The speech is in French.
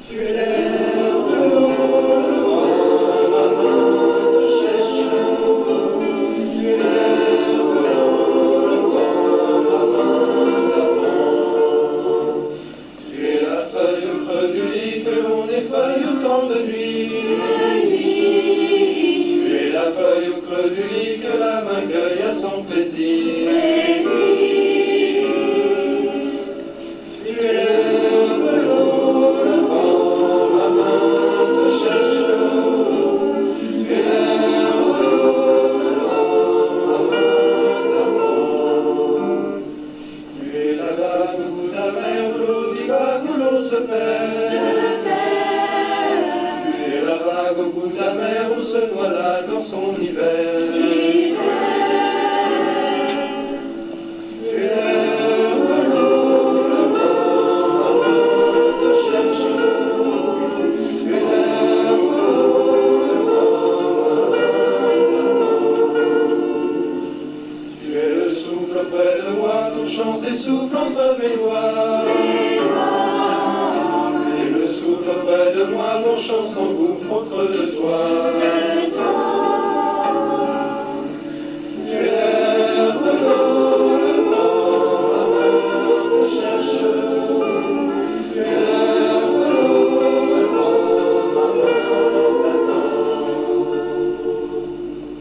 Tu es l'air de l'eau, le vent, ma main te cherche. Tu es l'air de l'eau, le vent, ma main t'attend. Tu es la feuille au creux du lit que l'on effeuille au temps de nuit. Tu es la feuille au creux du lit que la main cueille à son plaisir. Tu es l'air de l'eau, le vent, ma main te cherche. Tu es l'air de l'eau, le vent, ma main t'attend. Tu es la vague au bout de la mer, où l'eau divague, où l'eau se perd. Tu es la vague au bout de la mer, où se noie l'âne dans son hiver. Tu es l'air de l'eau, le vent, ma main te cherche. Tu es l'air de l'eau, le vent, ma main t'attend. Tu es le souffle près de moi, ton chant s'essouffle entre mes doigts. Tu es le souffle près de moi, mon chant s'engouffre au creux de toi.